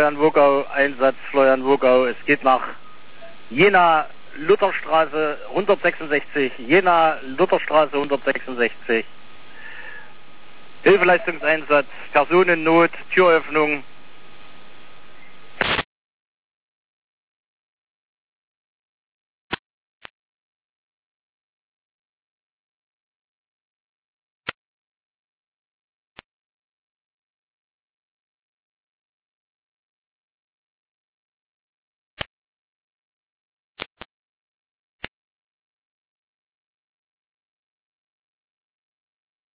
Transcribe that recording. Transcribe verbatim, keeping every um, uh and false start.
Florian-Wogau, Einsatz Florian-Wogau. Es geht nach Jena, Lutherstraße hundertsechsundsechzig, Jena, Lutherstraße hundertsechsundsechzig. Hilfeleistungseinsatz, Personennot, Türöffnung.